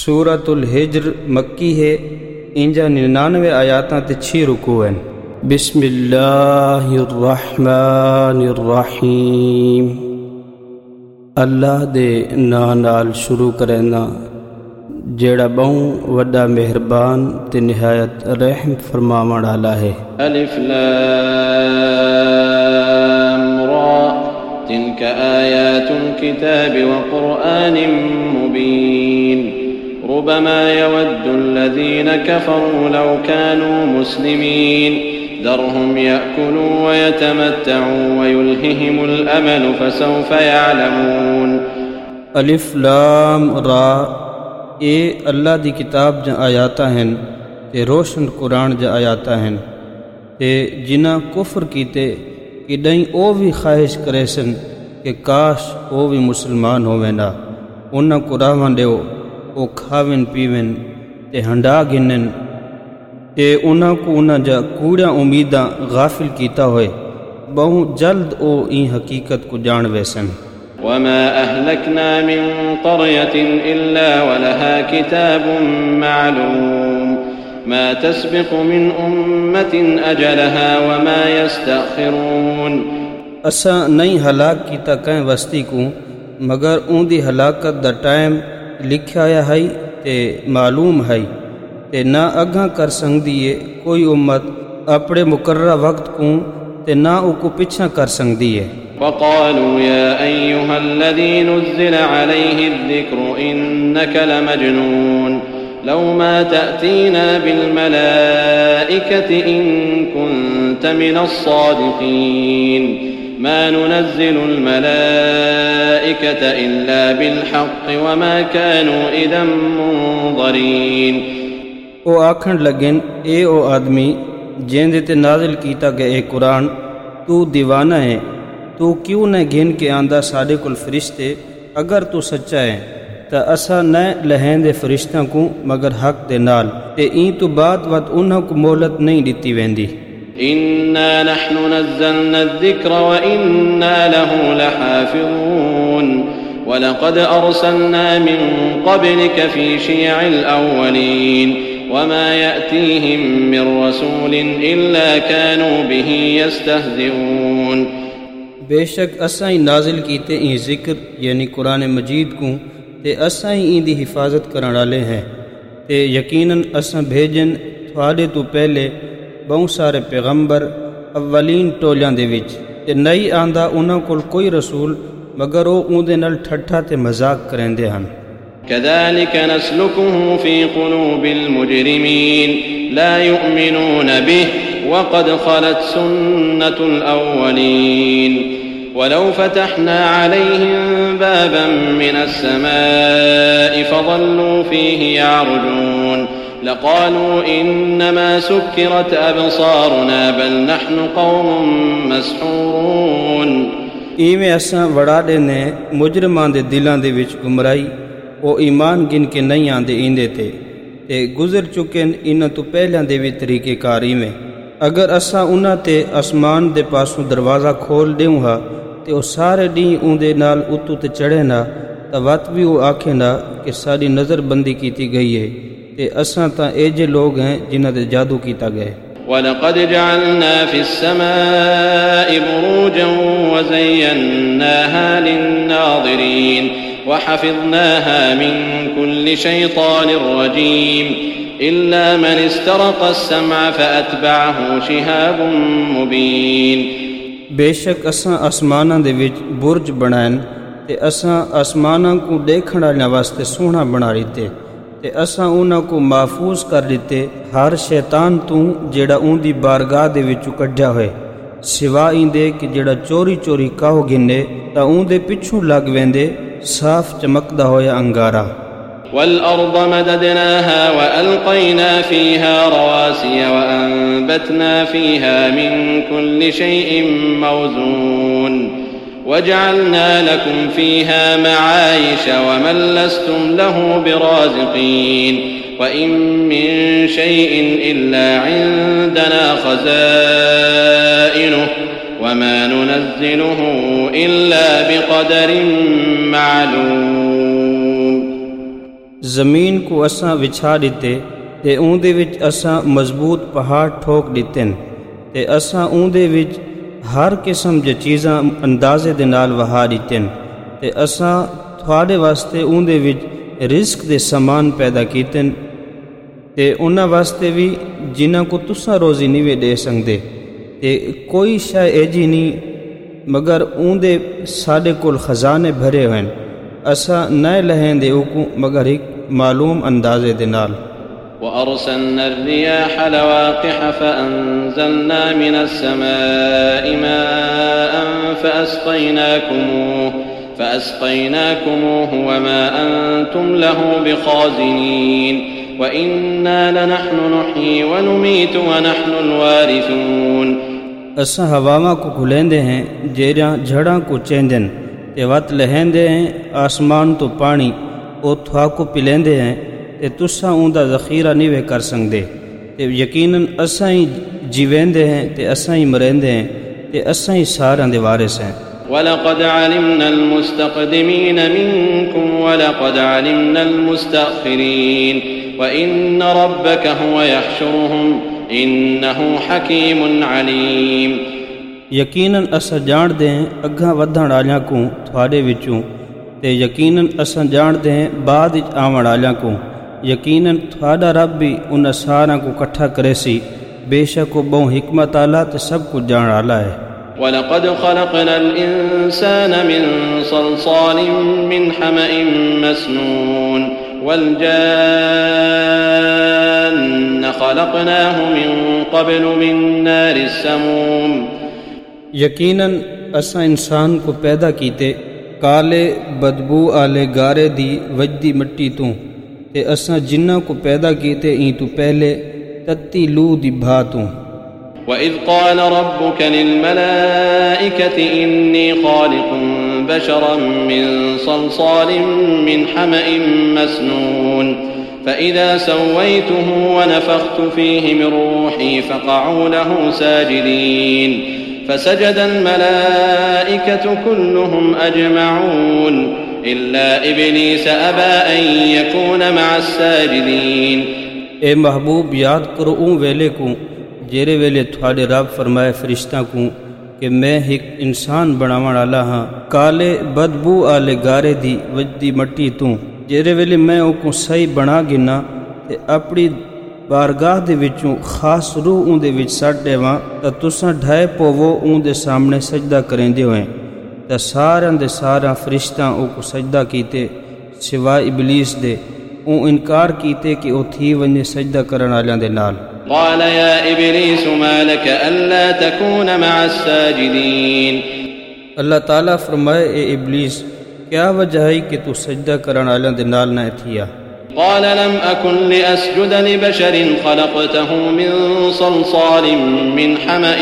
سورۃ الحجر مکی ہے، انجا 99 آیاتاں تے 6 رکوع ہیں۔ بسم اللہ الرحمن الرحیم، اللہ دے ناں نال شروع کرینا جیڑا بہوں وڈا مہربان تے نہایت رحم فرماون والا ہے۔ الف لام را تلك آیات الكتاب وقرآن مبین ربما يود الذين كفروا لو كانوا مسلمين ذرهم يأكلوا ويتمتعوا ويلههم الأمل فسوف يعلمون۔ الف لام را، اے اللہ دی کتاب جا آیاتاں ہیں تے روشن قرآن جا آیاتاں ہیں تے جنہاں کفر کیتے کہ دائیں او بھی خواہش کرے سن کہ کاش او بھی مسلمان ہوئے نا، انہاں کو راہاں دیو او کھاون پیون تے ہنڈا گنن تے انہاں کو انہاں جا کوڑیاں امیداں غافل کیتا ہوئے، بہوں جلد او این حقیقت کو جان ویسن۔ وما أهلكنا من قرية إلا ولها كتاب معلوم ما تسبق من أمة أجلها وما يستأخرون۔ اساں نہیں ہلاک کیتا کہیں وستی کو مگر اون دی ہلاکت دا ٹائم لکھیا ہے تے معلوم ہے تے نہ اگاں کر سکدی ہے کوئی امت اپنے مقررہ وقت کو تے نہ او کو پیچھا کر سکدی ہے۔ وقالوا يا أيها الذي نزل عليه الذكر إنك لمجنون لو ما تأتينا بالملائكة إن كنت من الصادقين ما ننزل الملائكة إلا بالحق وما كانوا إذا منظرين۔ او آکھن لگن اے او آدمی جن دے تے نازل کیتا گیا اے قرآن، تو دیوانہ ہے، تو کیوں نہ گھن کے آندا ساڈے کول فرشتے، اگر تو سچا ہے تا اسا نہ لہین دے فرشتاں کو مگر حق دے نال تے این تو بعد وقت انہاں کو مہلت نہیں دتی ویندی۔ إنا نحن نزلنا الذكر وإنا له لحافظون ولقد أرسلنا من قبلك في شيع الأولين وما يأتيهم من رسول إلا كانوا به يستهزئون۔ بے شک اساں ہی نازل کیتے این ذکر یعنی قرآن مجید کو تے اساں ہی این دی حفاظت کرن والے ہیں تے یقیناً اساں بھیجن تھوڑے تو پہلے بہت سارے پیغمبر اولین ٹولیاں دے وچ تے نہیں آندا انہاں کول کوئی رسول مگر وہ اون دے نال ٹھٹھا تے مذاق کریندے ہن۔ كذلك نسلكه في قلوب المجرمين لا يؤمنون به وقد خلت سنة الأولين ولو فتحنا عليهم بابا من السماء فظلوا فيه يعرجون لقالوا إنما سكرت أبصارنا بل نحن قوم مسحورون۔ ایویں اساں وڑا دینے مجرمان دے دلاں دے وچ گمرائی، او ایمان گن کے نہیں آندے ایندے تے گزر چکے انہاں تو پہلیاں دے وی طریقے کاری میں۔ اگر اساں انہاں تے آسمان دے پاسوں دروازہ کھول دیوں ہا تے او سارے ڈیں اون دے نال اتو تے چڑھے نا تا وقت بھی وہ آکھے نا کہ ساری نظر بندی کیتی گئی ہے تے اساں تا اے جے لوگ ہیں جنہاں دے جادو کیتا گئے۔ وَلَقَدْ جَعَلْنَا فِي السَّمَاءِ بُرُوجًا وَزَيَّنَّاهَا لِلنَّاظِرِينَ وَحَفِظْنَاهَا مِنْ كُلِّ شَيْطَانٍ رَجِيمٍ إِلَّا مَنِ اسْتَرَقَ السَّمْعَ فَأَتْبَعَهُ شِهَابٌ مُبِينٌ۔ بے شک اساں آسماناں دے وچ برج بنائن تے اساں آسماناں کو دیکھن والے واسطے سوہنا بنا لیتے تے اساں انہاں کو محفوظ کر لیتے ہر شیطان تو جیڑا اون دی بارگاہ دے وچوں کڈھیا ہوئے، سوا ایندے کہ جیڑا چوری چوری کاہو گھنے تا اون دے پچھوں لگ ویندے صاف چمکدا ہویا انگارا۔ وَالْأَرْضَ مَدَدْنَاهَا وَأَلْقَيْنَا فِيهَا رَوَاسِيَ وَأَنبَتْنَا فِيهَا مِنْ كُلِّ شَيْءٍ مَوْزُونٍ وَجَعَلْنَا لَكُمْ فِيهَا مَعَايِشَ وَمَنْ لَسْتُمْ لَهُ بِرَازِقِينَ وَإِنْ مِنْ شَيْءٍ إِلَّا عِنْدَنَا خَزَائِنُهُ وَمَا نُنَزِّلُهُ إِلَّا بِقَدَرٍ مَعْلُومٍ۔ زمین کو اساں وچھا دیتے تے اون دے وچ اساں مضبوط پہاڑ ٹھوک دیتن تے اساں اون دے وچ ہر قسم دی چیزاں اندازے دے نال وہا دیتن تے اساں تھوڑے واسطے اون دے وچ رزق دے سامان پیدا کیتن تے انہاں واسطے بھی جنہاں کو تساں روزی نہیں وے دے سکدے تے کوئی شے ایجی نہیں مگر اون دے ساڈے کول خزانے بھرے ہوئے اساں نہ لہندے اوکو مگر ایک معلوم اندازے دے نال وأرسلنا الرياح لواقح فأنزلنا من السماء ماء فأسقيناكموه وما أنتم له بخازنين وإنا لنحن نحيي ونميت ونحن الوارثون اساں ہواواں کو کھلیندے ہیں جیڑیاں جھڑاں کو چیندن تے وت لہندے ہیں آسمان تو پانی او تھوا کو پلیندے ہیں تے تساں اون دا ذخیرہ نہیں وے کر سکدے تے یقیناً اساں ہی جیویندے ہیں تے اساں ہی مریندے ہیں تے اساں ہی ساراں دے وارث ہیں وَلَقَدْ عَلِمْنَا الْمُسْتَقْدِمِينَ مِنْكُمْ وَلَقَدْ عَلِمْنَا الْمُسْتَأْخِرِينَ وَإِنَّ رَبَّكَ هُوَ يَحْشُرُهُمْ إِنَّهُ حَكِيمٌ عَلِيمٌ یقیناً اساں جان دے ہیں اگاں ودھن والیاں کو تھوڑے وچوں تے یقیناً اساں جان دے ہیں بعد وچ آون والیاں کو یقیناً تھوڑا رب بھی انہاں ساراں کو اکٹھا کرے سی بے شک وہ بہت حکمت والا تے سب کچھ جان والا ہے وَلَقَدْ خَلَقْنَا الْإِنسَانَ مِنْ صَلْصَالٍ مِّنْ حَمَإٍ مَّسْنُونٍ وَالْجَانَّ خَلَقْنَاهُ مِنْ قَبْلُ مِنْ نَارِ السَّمُومِ یقیناً اساں انسان کو پیدا کیتے کالے بدبو آلے گارے دی وجدی مٹی تو تے اساں جنہ کو پیدا کیتے این تو پہلے تتی لو دی بھا تو وَإِذْ قَالَ رَبُّكَ لِلْمَلَائِكَةِ إِنِّي خَالِقٌ بَشَرًا مِّن صَلْصَالٍ مِّنْ حَمَإٍ مَّسْنُونٍ فَإِذَا سَوَّيْتُهُ وَنَفَخْتُ فِيهِ مِن رُّوحِي فَقَعُوا لَهُ سَاجِدِينَ فسجد الملائكة كلهم أجمعون إلا إبليس أبى أن يكون مع الساجدين اے محبوب یاد کرو اون ویلے کو جیرے ویلے تھوڑے رب فرمائے فرشتہ کو کہ میں ایک انسان بناون والا ہاں کالے بدبو آلے گارے دی وجدی مٹی تو جیرے ویلے میں او کو صحیح بنا گنا تے اپنی بارگاہ دے وچوں خاص روح اون دے وچ سٹ دیواں تے تساں ڈھائے پوو اون دے سامنے سجدہ کریندے ہوئے تے ساراں دے سارا فرشتاں او کو سجدہ کیتے سوائے ابلیس دے او انکار کیتے کہ او تھی ونجے سجدہ کرن والیاں دے نال قال يا إبليس ما لك ألا تكون مع الساجدين اللہ تعالیٰ فرمائے اے ابلیس کیا وجہ ہے کہ تو سجدہ کرن والیاں دے نال نہ تھیا قال لم أكن لأسجد لبشر خلقته من صلصال من حمأ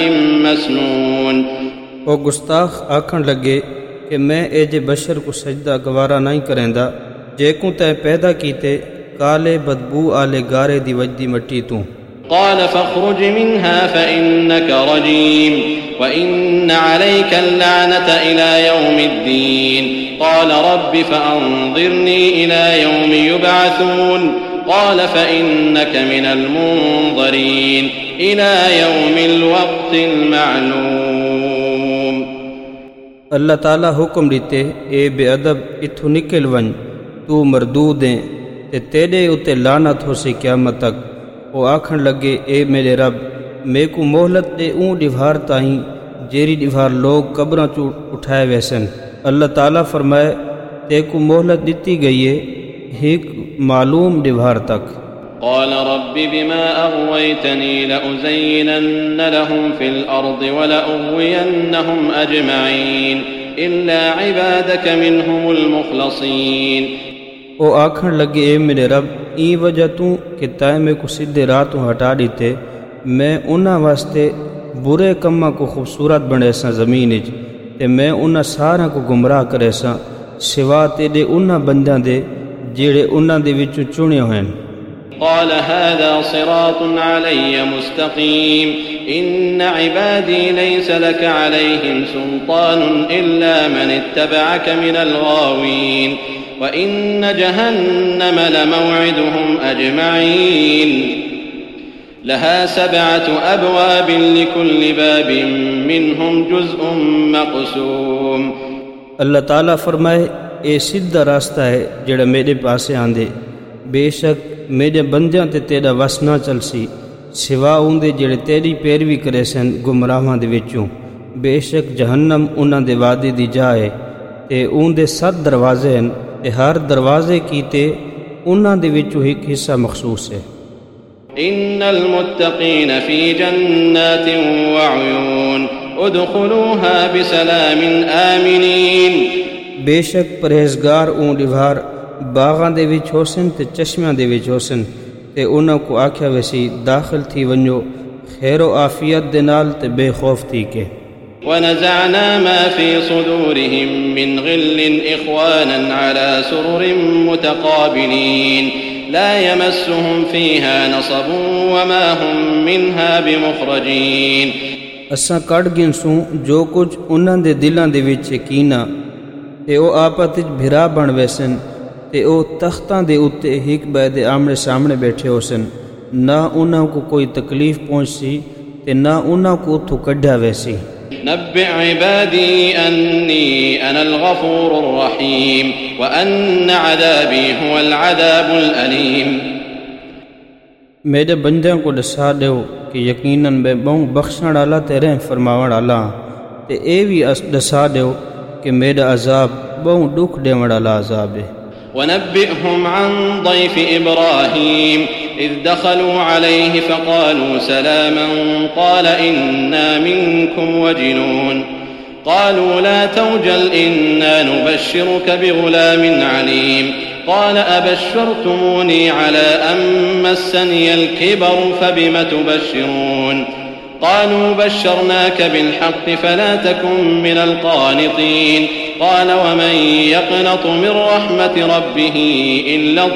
مسنون او گستاخ آکھن لگے کہ میں اے جے بشر کو سجدہ گوارا نہیں کریندا جے کو تے پیدا کیتے کالے بدبو آلے گارے دی وجدی مٹی تو قال فاخرج منها فإنك رجيم وإن عليك اللعنة إلى يوم الدين قال رب فأنظرني إلى يوم يبعثون قال فإنك من المنظرين إلى يوم الوقت المعلوم اللہ تعالیٰ حکم دیتے اے بے ادب اتھو نکل ون تو مردود ہیں تے تیرے اتے لعنت ہو سے قیامت تک وہ آکھن لگے اے میرے رب میں کو مہلت دے اون ڈیوار تائیں جیری ڈیوار لوگ قبراں چو اٹھائے ویسن اللہ تعالیٰ فرمائے تے کو مہلت دیتی گئی ہے ایک معلوم ڈیوار تک قال رب بما أغويتني لأزينن لهم في الأرض ولأغوينهم أجمعين إلا عبادك منهم المخلصين او آکھن لگے اے میرے رب این وجہ تو کہ تائیں میں کو سدھے راتوں ہٹا دیتے میں انہاں واسطے برے کماں کو خوبصورت بنے سا زمین اچ تے میں انہاں سارا کو گمراہ کرے سا سوا تیرے انہاں بندیاں دے جیڑے انہاں دے وچوں چنے ہوئے قال هذا صراط علي مستقيم إن عبادي ليس لك عليهم سلطان إلا من اتبعك من الغاوين وإن جهنم لموعدهم أجمعين لها 7 أبواب لكل باب منهم جزء مقسوم۔ اللہ تعالیٰ فرمائے اے سیدھا راستہ ہے جڑا میرے پاسے آندے، بے شک میرے بندیاں تے تیرا وس نہ چلسی سوا اوندے جڑے تیری پیروی کرے سن گمراہاں دے وچوں۔ بے شک جہنم انہاں دے وعدے دی جا ہے تے اوندے 7 دروازے ہیں تے ہر دروازے کیتے انہاں دے وچوں ایک حصہ مخصوص ہے۔ ان المتقین فی جنات وعیون ادخلوها بسلام آمنین۔ بے شک پرہیزگار اون ڈھار باغاں دے وچ ہوسن تے چشمیاں دے وچ ہوسن تے انہاں کو آکھیا ویسی داخل تھی ونجو خیر و عافیت دے نال تے بے خوف تھی کے۔ ونزعنا ما في صدورهم من غل إخوانا على سرر متقابلين لا يمسهم فيها نصب وما هم منها بمخرجين۔ اساں کڈ گنسوں جو کچھ انہاں دے دلاں دے وچ کینا تے او آپت وچ بھرا بن ویسن تے او تختاں دے اُتے ایک بے دے آمنے سامنے بیٹھے ہوسن، نہ انہاں کو کوئی تکلیف پہنچسی تے نہ انہاں کو اتھوں کڈھا ویسی۔ نبئ عبادی انی انا الغفور الرحیم وان عذابی هو العذاب العلیم۔ میرے بندیاں کو دسا دیو کہ یقیناً میں بہوں بخشن والا تے رحم فرماون والا تے اے بھی دسا دیو کہ میرا عذاب بہوں دکھ دیون والا عذاب ہے۔ ونبئهم عن ضيف إبراهيم إذ دخلوا عليه فقالوا سلاما قال إنا منكم وجنون قالوا لا توجل إنا نبشرك بغلام عليم قال أبشرتموني على أن مسني الكبر فبم تبشرون قالوا بشرناك بالحق فلا تكن من القانطين قال ومن يقنط من رحمة ربه إلا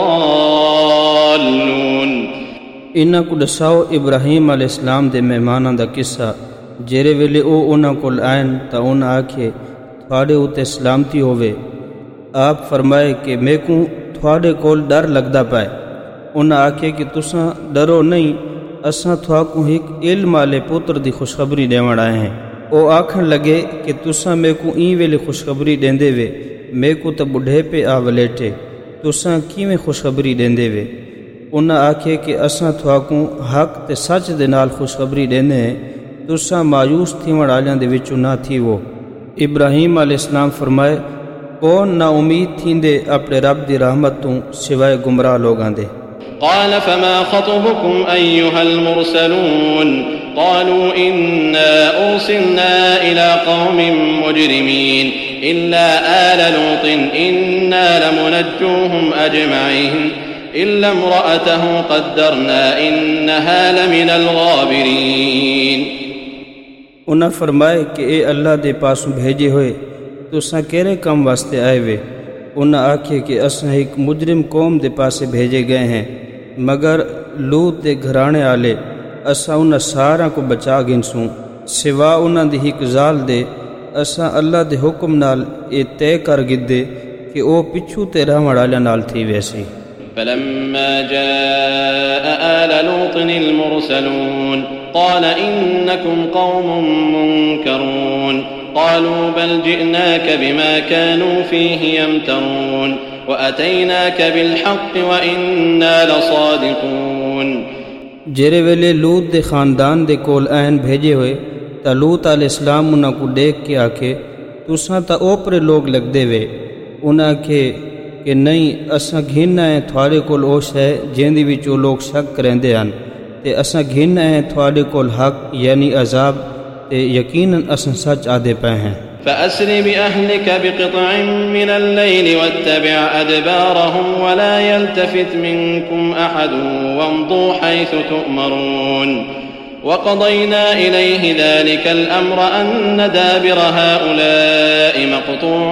الضالون۔ انہاں کو دساؤ ابراہیم علیہ السلام دے مہماناں دا قصہ جیرے ویلے او انہاں کول آئن تا انہاں آکھے تھوڑے اُتے سلامتی ہووے۔ آپ فرمائے کہ میں کو تھوڑے کول ڈر لگدا پائے۔ انہاں آکھے کہ تساں ڈرو نہیں، اساں تھواکو ایک علم والے پتر دی خوشخبری دیوان آئے ہیں۔ او آکھن لگے کہ تساں میں کو این ویلے خوشخبری دیندے وے، میں کو تا بڑھے پہ آ ولیٹے، تساں کیویں خوشخبری دیندے وے؟ انہاں آکھے کہ اساں تھواکو حق تے سچ دے نال خوشخبری دیندے ہیں، تساں مایوس تھیون والیاں دے وچوں نہ تھیو۔ ابراہیم علیہ السلام فرمائے کون نا امید تھیندے اپنے رب دی رحمت تو سوائے گمراہ لوگاں دے۔ قال فما خطبكم أيها المرسلون قالوا إنا أرسلنا إلى قوم مجرمين إلا آل لوط إنا لمنجوهم أجمعين إلا امرأته قدرنا إنها لمن الغابرين۔ انہاں فرمائے کہ اے اللہ دے پاسوں بھیجے ہوئے تساں کیرے کم واسطے آئے وے؟ انہاں آکھے کہ اساں ایک مجرم قوم دے پاسے بھیجے گئے ہیں مگر لوط دے گھرانے آلے اساں انہاں سارا کو بچا گنسوں سوا انہاں دی ایک ذال دے اساں اللہ دے حکم نال اے طے کر گدے کہ او پچھو تے رہن والے نال تھی ویسی۔ فلما جاء آل لوط المرسلون قال إنكم قوم منكرون قالوا بل جئناك بما كانوا فيه يمترون وأتيناك بالحق وإنا لصادقون۔ جیرے ویلے لوط دے خاندان دے کول این بھیجے ہوئے تا لوط علیہ السلام انہاں کو دیکھ کے آکھے تساں تا اوپرے لوگ لگ دے وے۔ انہاں آکھے کہ نہیں اساں گھننا ہے تھوڑے کول اوش ہے جیندی وچوں لوگ شک کریندے ہن تے اساں گھننا ہے تھوڑے کول حق یعنی عذاب تے یقیناً اساں سچ آدھے پہ ہیں۔ فأسر بأهلك بقطع من الليل واتبع أدبارهم ولا يلتفت منكم أحد وامضوا حيث تؤمرون وقضينا إليه ذلك الأمر أن دابر هؤلاء مقطوع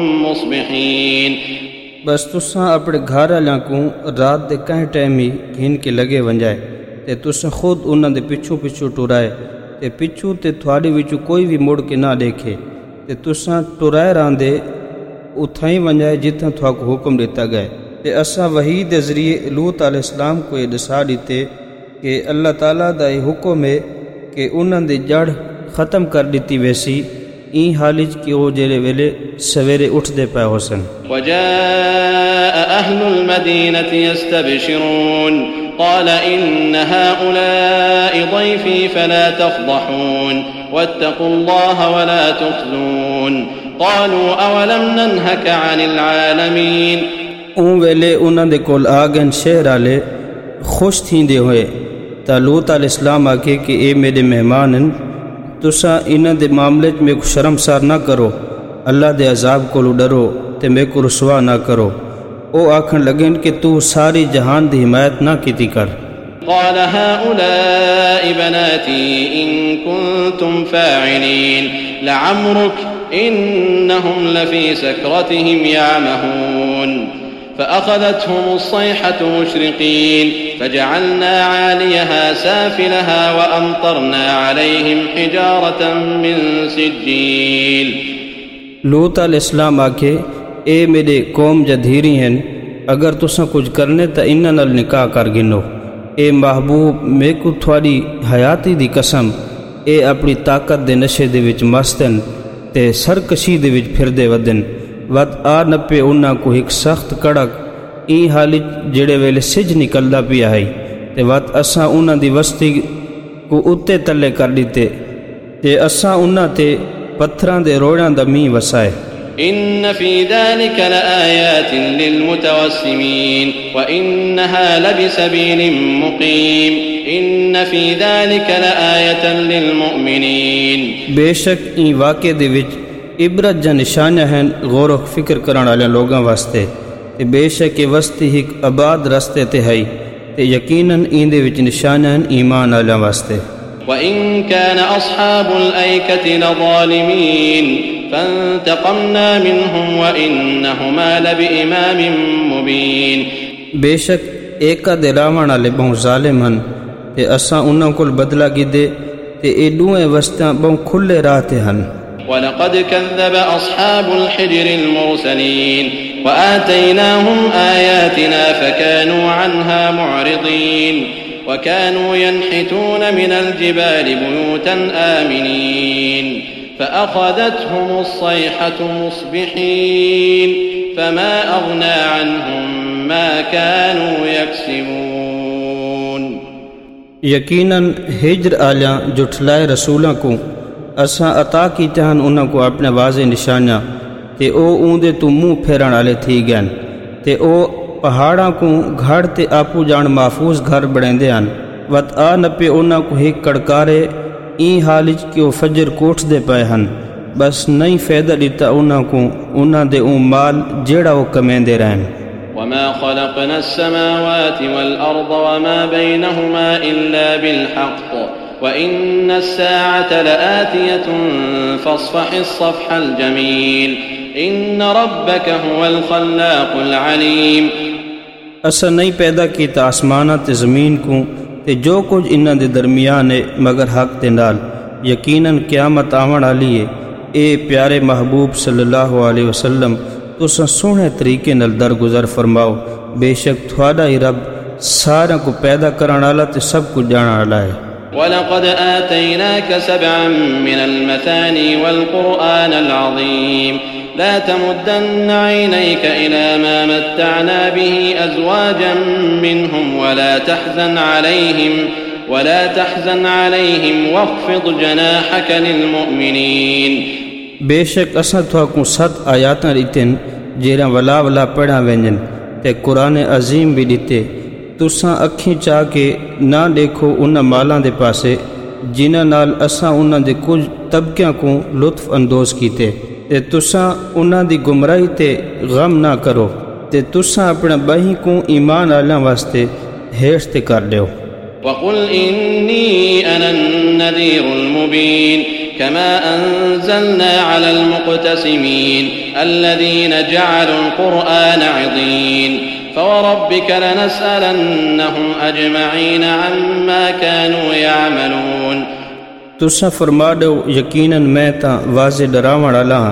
مصبحين۔ بس تساں اپنے گھر والوں کو رات دے کہیں ٹائم ہی گھن کے لگے ونجائے تے تساں خود انہاں دے پچھو پچھو ٹرائے تے پچھو تے تھوڑے وچوں کوئی بھی مڑ کے نہ دیکھے تے تساں ٹرائے راندے اتھائیں ونجائے جتھاں تھواکو حکم دیتا گئے تے اساں وحی دے ذریعے لوط علیہ السلام کو یہ دسا دیتے کہ اللہ تعالیٰ دا یہ حکم ہے کہ انہاں دی جڑ ختم کر دیتی ویسی این حالج کہ وہ جیلے ویلے سویرے اٹھ دے پائے حسن وجاء أهل المدينة يستبشرون قال إن هؤلاء ضيفي فلا تفضحون واتقوا الله ولا تخزون قالوا أولم ننهك عن العالمين اون ویلے انہاں دے کول آگن شہر والے خوش تھیندے ہوئے تا لوط علیہ السلام آکے کہ اے میرے مہمان تساں انہاں دے معاملے میں کو شرمسار نہ کرو اللہ دے عذاب کو ڈرو تے میں کو رسوا نہ کرو او آکھن لگن کہ تو ساری جہان دی حمایت نہ کیتی کر قال هؤلاء بناتي إن كنتم فاعلين لعمرك إنهم لفي سكرتهم يعمهون فأخذتهم الصيحة مشرقين فجعلنا عاليها سافلها وأمطرنا عليهم حجارة من سجيل لوط علیہ السلام آکھے اے میرے قوم جدھیری ہیں اگر تساں کچھ کرنے تا انہاں نال نکاح کر گنو اے محبوب میں کو تھوڑی حیاتی دی قسم اے اپنی طاقت دے نشے دے وچ مستن تے سرکشی دے وچ پھر دے ودن وت آ نپے انہاں کو ایک سخت کڑک این حالت جڑے ویلے سج نکلدا پیا ہے تے وت اساں انہاں دی وسطی کو اتے تلے کر دیتے تے اساں انہاں تے پتھراں دے روڑاں دا میہ وسائے إن في ذلك لآيات للمتوسمين وإنها لبسبيل مقيم إن في ذلك لآية للمؤمنين بے شک این واقعے دے وچ عبرت جا نشانیاں ہیں غور و فکر کرن والے لوگاں واسطے تے بے شک یہ وسطی ایک آباد رستے تے ہے تے یقیناً این دے وچ نشانیاں ہیں ایمان والے واسطے وَإِن كَانَ أَصْحَابُ الْأَيْكَةِ لَظَالِمِينَ فَانْتَقَمْنَا مِنْهُمْ وَإِنَّهُمَا لَبِإِمَامٍ مُبِينٍ بے شک ایکا دے راوان والے بہت ظالم ہن تے اساں انہاں کول بدلہ گدے تے اے دوئیں وسطاں بہت کھلے راہ تے ہن وَلَقَدْ كَذَّبَ أَصْحَابُ الْحِجْرِ الْمُرْسَلِينَ وَآتَيْنَاهُمْ آيَاتِنَا فَكَانُوا عَنْهَا مُعْرِضِينَ وَكَانُوا يَنْحِتُونَ مِنَ الْجِبَالِ بُيُوتًا آمِنِينَ فَأَخَذَتْهُمُ الصَّيْحَةُ مُصْبِحِينَ فَمَا أَغْنَى عَنْهُمْ مَا كَانُوا يَكْسِبُونَ یقیناً ہجر آلیاں جھٹلائے رسولاں کو اساں عطا کیتے ہن انہاں کو اپنے واضح نشانیاں تے او اوندے تو منہ پھیرن والے تھی گئن تے او پہاڑاں کو گھڑ تے آپو جان محفوظ گھر بڑھیندے ہن وت آ نپے انہاں کو ایک کڑکارے این حالج کہ وہ فجر کوٹھ دے پائے ہن بس نہیں فائدہ دیتا انہاں کو انہاں دے اون مال جیڑا وہ کمیندے رہن وما خلقنا السماوات والأرض وما بينهما إلا بالحق وإن الساعة لآتية فاصفح الصفح الجميل إن ربك هو الخلاق العليم اسا نہیں پیدا کیتا آسمانہ تے زمین کو تے جو کچھ انہاں دے درمیان ہے مگر حق تے نال یقیناً قیامت آون والی ہے اے پیارے محبوب صلی اللہ علیہ وسلم تساں سونے طریقے نال درگزر فرماؤ بے شک تھوڑا ہی رب سارا کو پیدا کرن والا تے سب کچھ جانن والا ہے وَلَقَدْ آتَيْنَاكَ سَبْعًا مِنَ الْمَثَانِي وَالْقُرْآنَ الْعَظِيمَ لَا تَمُدَّنَّ عَيْنَيْكَ إِلَى مَا مَتَّعْنَا بِهِ أَزْوَاجًا مِّنْهُمْ وَلَا تَحْزَنْ عَلَيْهِمْ وَاخْفِضْ جَنَاحَكَ لِلْمُؤْمِنِينَ بے شک اساں تھا کو 7 آیاتاں ریتن جیراں ولا ولا پڑھا وینجن تے قرآن عظیم بھی دیتے تساں اکھیں چاہ کے نہ دیکھو انہاں مالاں دے پاسے جنہاں نال اساں انہاں دے کچھ طبقیاں کو لطف اندوز کیتے تے تساں انہاں دی گمراہی تے غم نہ کرو تے تساں اپنا بہی کو ایمان آلیاں واسطے ہیش تے کر لیو وَقُلْ إِنِّي أَنَا النَّذِيرُ الْمُبِينُ كَمَا أَنزَلْنَا عَلَى الْمُقْتَسِمِينَ الَّذِينَ جَعَلُوا الْقُرْآنَ عِضِينَ فَوَرَبِّكَ لَنَسْأَلَنَّهُمْ أَجْمَعِينَ عَمَّا كَانُوا يَعْمَلُونَ تساں فرما دو یقیناً میں تا واضح ڈراون والا ہاں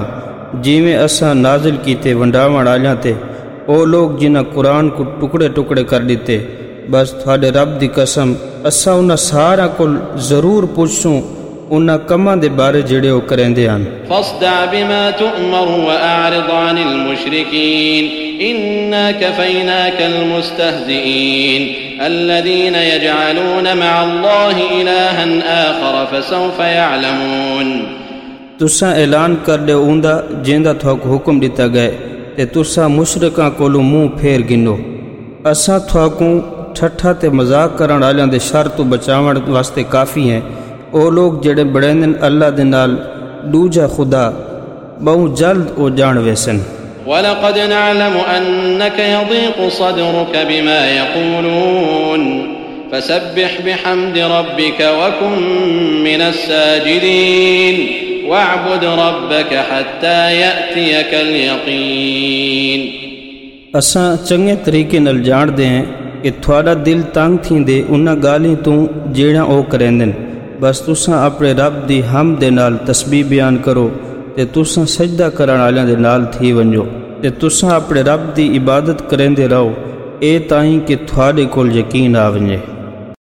جیویں اساں نازل کیتے ونڈاون آلیاں تے او لوگ جنہاں قرآن کو ٹکڑے ٹکڑے کر دیتے، بس تھوڑے رب دی قسم اساں انہاں سارا کول ضرور پوچھوں انہاں کماں دے بارے جڑے او کریندے ہن۔ فاصدع بما تؤمر واعرض عن المشركين إنا كفيناك المستهزئين الذين يجعلون مع الله إلها آخر فسوف يعلمون۔ تساں اعلان کر دے اوندا جیندا تھوک حکم دتا گئے تے تساں مشرکاں کولوں منہ پھیر گنو، اساں تھوکوں ٹھٹھا تے مذاق کرن والیاں دے شر تو بچاون واسطے کافی ہیں۔ او لوگ جڑے بڑیندن اللہ دے نال دوجا خدا، بہوں جلد او جان ویسن۔ وَلَقَدْ نَعْلَمُ أَنَّكَ يَضِيقُ صَدْرُكَ بِمَا يَقُولُونَ فَسَبِّحْ بِحَمْدِ رَبِّكَ وَكُن مِّنَ السَّاجِدِينَ وَاعْبُدْ رَبَّكَ حَتَّى يَأْتِيَكَ الْيَقِينُ۔ اساں چنگے طریقے نال جان دے ہیں کہ تھوڑا دل تنگ تھیندے انہاں گالیاں تو جیڑا او کریندن، بس تساں اپنے رب دی حمد دے نال تسبیح بیان کرو تے تساں سجدہ کرن والیاں دے نال تھی ونجو تے تساں اپنے رب دی عبادت کریندے رہو اے تائیں کہ تھوڑے کول یقین آ ونجے۔